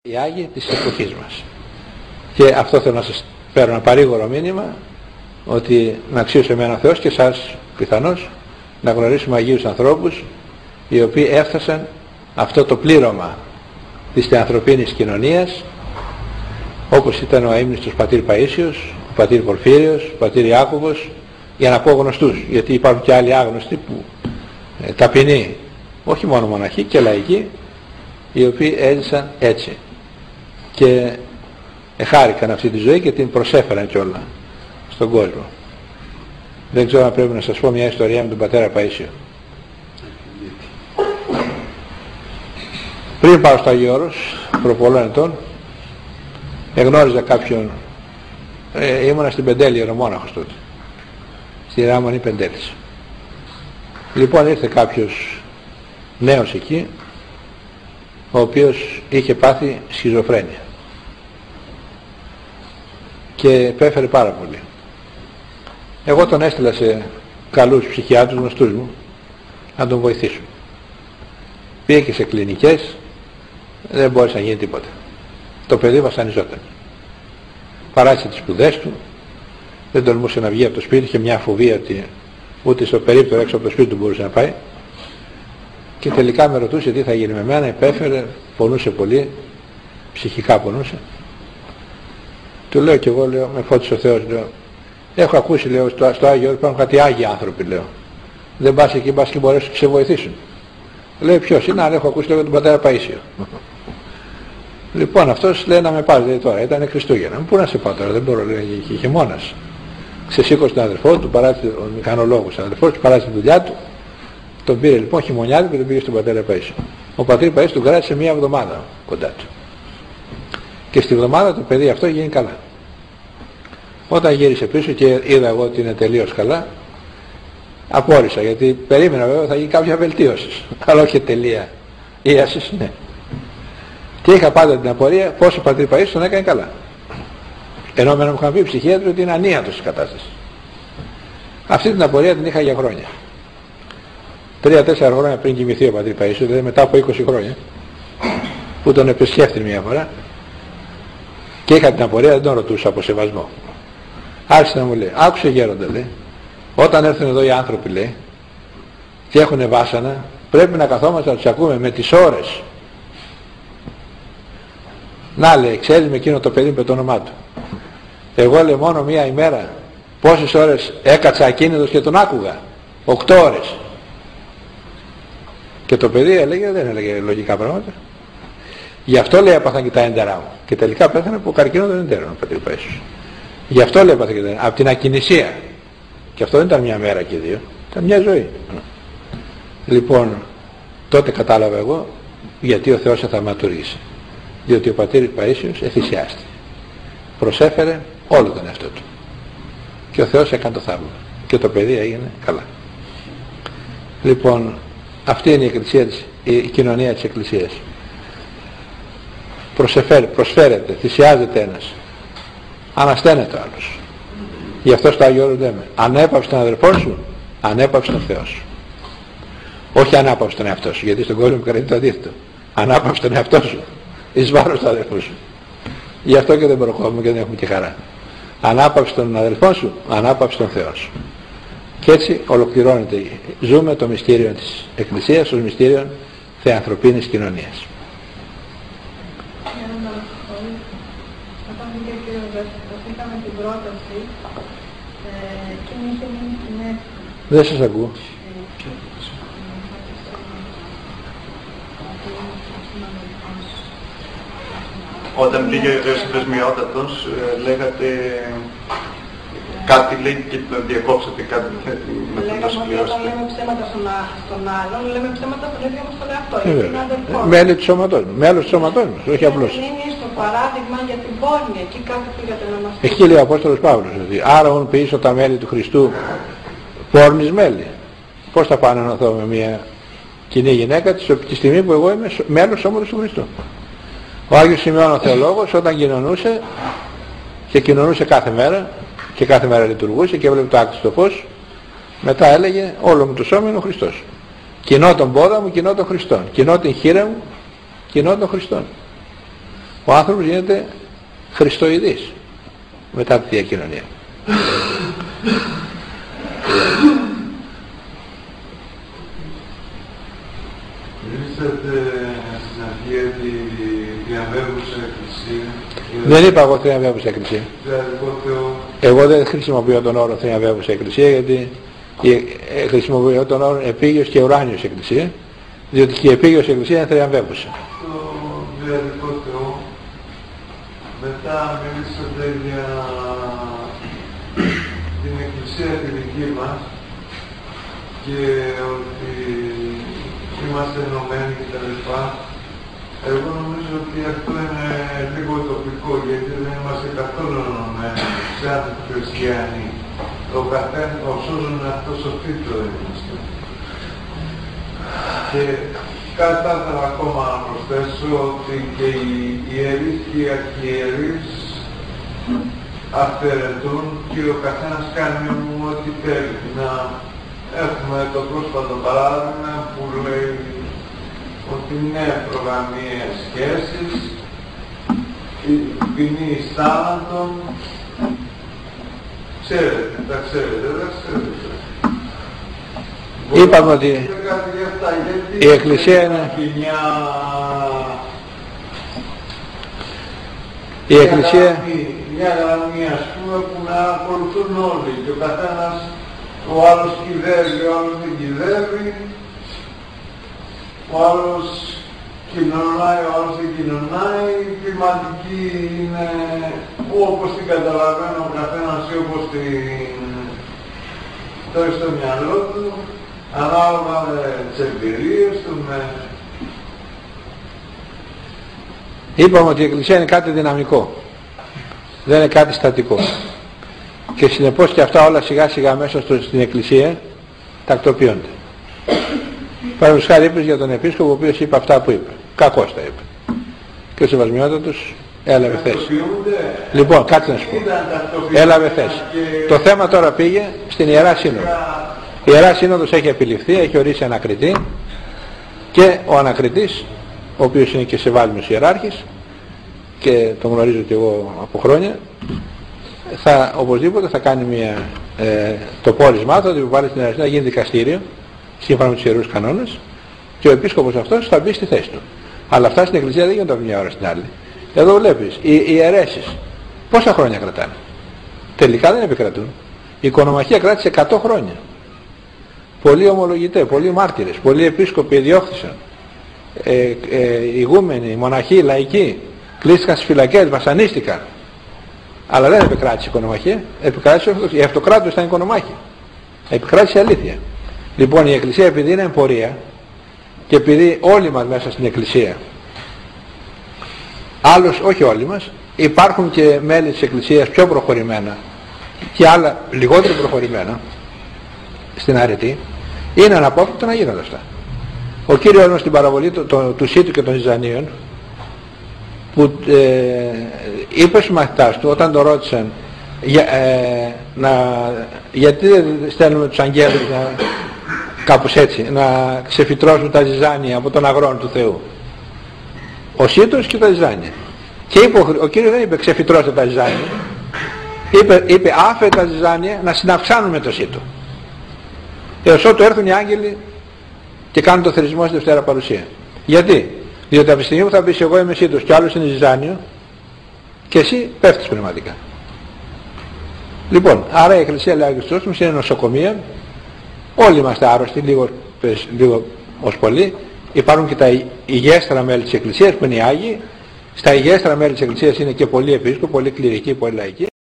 οι Άγιοι της εποχής μας. Και αυτό θέλω να σας φέρω ένα παρήγορο μήνυμα, ότι να αξίωσε εμένα ο Θεός και εσάς πιθανώς να γνωρίσουμε Αγίους ανθρώπους οι οποίοι έφτασαν αυτό το πλήρωμα της θεανθρωπίνης κοινωνίας, όπως ήταν ο αείμνηστος πατήρ Παΐσιος, ο πατήρ Πορφύριος, ο πατήρ Ιάκωβος, για να πω γνωστούς, γιατί υπάρχουν και άλλοι άγνωστοι που ταπεινοί, όχι μόνο μοναχοί και λαϊκοί, οι οποίοι έζησαν έτσι και εχάρηκαν αυτή τη ζωή και την προσέφεραν κιόλα στον κόσμο. Δεν ξέρω αν πρέπει να σας πω μια ιστορία με τον πατέρα Παΐσιο. Πριν πάω στο Άγιο Όρος, προ πολλών ετών, εγνώριζα κάποιον, ήμουνα στην Πεντέλη, ιερομόναχος τότε, στη Ράμονη Πεντέλης. Λοιπόν, ήρθε κάποιος νέος εκεί, ο οποίος είχε πάθει σχιζοφρένεια και επέφερε πάρα πολύ. Εγώ τον έστειλα σε καλούς ψυχιάτρους γνωστούς μου να τον βοηθήσουν. Πήγε και σε κλινικές, δεν μπόρεσε να γίνει τίποτα. Το παιδί βασανιζόταν. Παράτησε τις σπουδές του, δεν τολμούσε να βγει από το σπίτι, είχε μια φοβία ότι ούτε στο περίπτωρο έξω από το σπίτι του μπορούσε να πάει. Και τελικά με ρωτούσε τι θα γίνει με μένα, υπέφερε, πονούσε πολύ, ψυχικά πονούσε. Του λέω και εγώ, λέω, με φώτισε ο Θεός, λέω, έχω ακούσει, λέω, στο Άγιο Όρος υπάρχουν κάτι Άγιοι άνθρωποι, λέω. Δεν πας εκεί, πας και μπορέσουν να σε βοηθήσουν. Λέει, ποιος είναι, αλλά έχω ακούσει, λέω, τον πατέρα Παΐσιο. Λοιπόν, αυτός λέει να με πάρει, λέει, τώρα, ήταν Χριστούγεννα. Πού να σε πάω τώρα, δεν μπορώ, λέει, είχε μόνας. Ξεσήκωσε τον αδερφό του, παράτησε, ο μηχανολόγος αδερφός του, παράτησε τη δουλειά του. Τον πήρε λοιπόν χειμωνιάτικο και τον πήγε στον πατέρα Παΐσιο. Ο πατήρ Παΐσιος τον κράτησε μία εβδομάδα κοντά του. Και στη εβδομάδα το παιδί αυτό γίνει καλά. Όταν γύρισε πίσω και είδα εγώ ότι είναι τελείως καλά, απόρρισα, γιατί περίμενα βέβαια θα γίνει κάποια βελτίωση. Αλλά όχι τελεία ίασης, ναι. Και είχα πάντα την απορία πόσο ο πατήρ Παΐσιος τον έκανε καλά. Ενώ με να μου είχαν πει οι ψυχίατροι ότι είναι ανίατος η κατάσταση. Αυτή την απορία την είχα για χρόνια. 3-4 χρόνια πριν κοιμηθεί ο πατήρ Παΐσιος, δηλαδή μετά από 20 χρόνια, που τον επισκέφτηκε μια φορά και είχα την απορία, δεν τον ρωτούσα από σεβασμό. Άρχισε να μου λέει, άκουσε γέροντα, λέει, όταν έρθουν εδώ οι άνθρωποι, λέει, και έχουν βάσανα, πρέπει να καθόμαστε να τους ακούμε με τις ώρες. Να, λέει, ξέρεις με εκείνο το παιδί με το όνομά του. Εγώ, λέει, μόνο μία ημέρα πόσες ώρες έκατσα ακίνητος και τον άκουγα. 8 ώρες. Και το παιδί έλεγε, δεν έλεγε λογικά πράγματα. Γι' αυτό, λέει, έπαθαν και τα έντερά μου. Και τελικά πέθανε από καρκίνο των εντέρων ο πατήρ Παΐσιος. Γι' αυτό, λέει, έπαθαν και τα έντερά. Από την ακινησία. Και αυτό δεν ήταν μια μέρα και δύο. Ήταν μια ζωή. Λοιπόν, τότε κατάλαβα εγώ γιατί ο Θεός θαυματούργησε. Διότι ο πατήρ Παΐσιος εθυσιάστηκε. Προσέφερε όλο τον εαυτό του. Και ο Θεός έκανε το θαύμα. Και το παιδί έγινε καλά. Λοιπόν, αυτή είναι η εκκλησία η κοινωνία της Εκκλησίας. Προσφέρεται, θυσιάζεται ένας. Ανασταίνεται ο άλλος. Γι' αυτό στο Άγιο Όρος λέμε, ανέπαυσε τον αδερφό σου, ανέπαυσε τον Θεό σου. Όχι ανάπαυσε τον εαυτό σου, γιατί στον κόσμο κρατεί το αντίθετο. Ανάπαυσε τον εαυτό σου, εις βάρος του αδερφού σου. Γι' αυτό και δεν προχωρούμε και δεν έχουμε και χαρά. Ανάπαυσε τον αδελφό σου, ανάπαυσε τον Θεό σου. Και έτσι ολοκληρώνεται. Ζούμε το μυστήριο της Εκκλησίας ως μυστήριο θεανθρωπίνης κοινωνίας. Δεν σας ακούω. Όταν πήγε ο Ιερέος Πρεσμιότατος, λέγατε κάτι, λέει, και το διακόψατε κάτι με το να συμπληρώσετε. Όταν λέμε ψέματα στον άλλον, λέμε ψέματα στον ίδιο μας τον εαυτό. Είναι αδελφό. Μέλη του σώματός μας, μέλος του σώματός μας, όχι απλώς. Είναι στο παράδειγμα για την πόρνη, εκεί κάπου πήγατε να μας... Εκεί λέει ο Απόστολος Παύλος, ότι άρα όν ποιήσω τα μέλη του Χριστού πόρνης μέλη. Πώς θα πάω να ενωθώ με μια κοινή γυναίκα τη στιγμή που εγώ είμαι μέλος σώματος του Χριστού. Ο Άγιος Σημειών ο Θεολόγος όταν κοινωνούσε και κοινωνούσε κάθε μέρα και κάθε μέρα λειτουργούσε και έβλεπε το άκτιστο φως, μετά έλεγε όλο μου το σώμα είναι ο Χριστός. Κοινώ τον πόδα μου, κοινώ τον Χριστόν. Κοινώ την χείρα μου, κοινώ των Χριστών. Ο άνθρωπος γίνεται χριστοειδής μετά τη διακοινωνία. Μιλήσατε στην αρχή τη διαβεύουσα εκκλησία. Δεν είπα εγώ θριαμβεύουσα εκκλησία. Εγώ δεν χρησιμοποιώ τον όρο θριαμβεύουσα εκκλησία, γιατί χρησιμοποιώ τον όρο επίγειος και ουράνιος εκκλησία, διότι και η επίγειος εκκλησία είναι θριαμβεύουσα. Το διαδικό Θεό, μετά μιλήσατε για την εκκλησία τη δική μας και ότι είμαστε ενωμένοι κτλ. Εγώ νομίζω ότι αυτό είναι λίγο τοπικό, γιατί δεν είμαστε καθόλου ενωμένοι σαν χριστιανοί. Ο καθένας, ο σώζον αυτός ο τίτλο είμαστε. Και κάτι θα ήθελα ακόμα να προσθέσω, ότι και οι ιερείς και οι αρχιερείς αυθαιρετούν και ο καθένας κάνει ό,τι θέλει. Να έχουμε το πρόσφατο παράδειγμα που λέει ότι είναι προγραμμίες σχέσεις, η ποινή εις θάνατον, ξέρετε, τα ξέρετε, δεν ξέρετε. Είπαμε ότι η εκκλησία είναι... Η εκκλησία... Μια γραμμή, ας πούμε, που να ακολουθούν όλοι και ο καθένας, ο άλλος κυδεύει, ο άλλος δεν κυδεύει, ο άλλος κοινωνάει, ο άλλος δεν κοινωνάει, η κλιματική είναι όπως την καταλαβαίνει ο καθένας ή όπως το έχει στο μυαλό του, ανάλογα με τις εμπειρίες του, Είπαμε ότι η Εκκλησία είναι κάτι δυναμικό, δεν είναι κάτι στατικό. Και συνεπώς και αυτά όλα σιγά σιγά μέσα στην Εκκλησία τακτοποιούνται. Παραδείγματος χάρη είπες για τον Επίσκοπο, ο οποίος είπε αυτά που είπε. Κακώς τα είπε. Και ο Σεβασμιότατος έλαβε θέση. Λοιπόν, κάτσε να σου πω. Έλαβε θέση. Το θέμα τώρα πήγε στην Ιερά Σύνοδο. Η Ιερά Σύνοδος έχει επιληφθεί, έχει ορίσει ανακριτή και ο ανακριτής, ο οποίος είναι και σεβάσμιος ιεράρχης και τον γνωρίζω και εγώ από χρόνια, οπωσδήποτε θα κάνει το πόρισμά του, ότι βάλει στην Ιερά Σύνοδο, να γίνει δικαστήριο σύμφωνα με τους ιερούς κανόνες και ο επίσκοπος αυτός θα μπει στη θέση του. Αλλά αυτά στην Εκκλησία δεν γίνονται από μια ώρα στην άλλη. Εδώ βλέπεις, οι αιρέσεις πόσα χρόνια κρατάνε? Τελικά δεν επικρατούν. Η οικονομαχία κράτησε 100 χρόνια. Πολλοί ομολογητές, πολλοί μάρτυρες, πολλοί επίσκοποι διώχθησαν. Ηγούμενοι, μοναχοί, λαϊκοί, κλείστηκαν στις φυλακές, βασανίστηκαν. Αλλά δεν επικράτησε η οικονομαχία, επικράτησε η αυτοκράτηση ήταν οικονομάχη. Επικράτησε η αλήθεια. Λοιπόν, η Εκκλησία επειδή είναι πορεία και επειδή όλοι μας μέσα στην Εκκλησία, άλλως όχι όλοι μας, υπάρχουν και μέλη της Εκκλησίας πιο προχωρημένα και άλλα λιγότερο προχωρημένα στην αρετή, είναι αναπόφευκτο να γίνονται αυτά. Ο Κύριος μας στην παραβολή του Σίτου και των Ζυζανίων, που είπε στους μαθητάς του όταν το ρώτησαν γιατί δεν στέλνουμε τους αγγέλους κάπως έτσι να ξεφυτρώσουν τα ζυζάνια από τον αγρόν του Θεού, ο Σίτος και τα ζυζάνια, και είπε, ο Κύριος δεν είπε ξεφυτρώστε τα ζυζάνια, είπε άφε τα ζυζάνια να συναυξάνουν με το Σίτο έως ότου έρθουν οι άγγελοι και κάνουν το θερισμό στη Δευτέρα Παρουσία. Γιατί? Διότι από τη στιγμή που θα πεις εγώ είμαι Σίτος και άλλος είναι ζυζάνιο και εσύ πέφτεις πνευματικά. Λοιπόν, άρα η Εκκλησία, λέει ο Χριστός μας, είναι νοσοκομεία. Όλοι είμαστε άρρωστοι, λίγο ως πολύ. Υπάρχουν και τα υγιέστερα μέλη της Εκκλησίας που είναι οι Άγιοι. Στα υγιέστερα μέλη της Εκκλησίας είναι και πολλοί επίσκοποι, πολλοί κληρικοί, πολλοί λαϊκοί.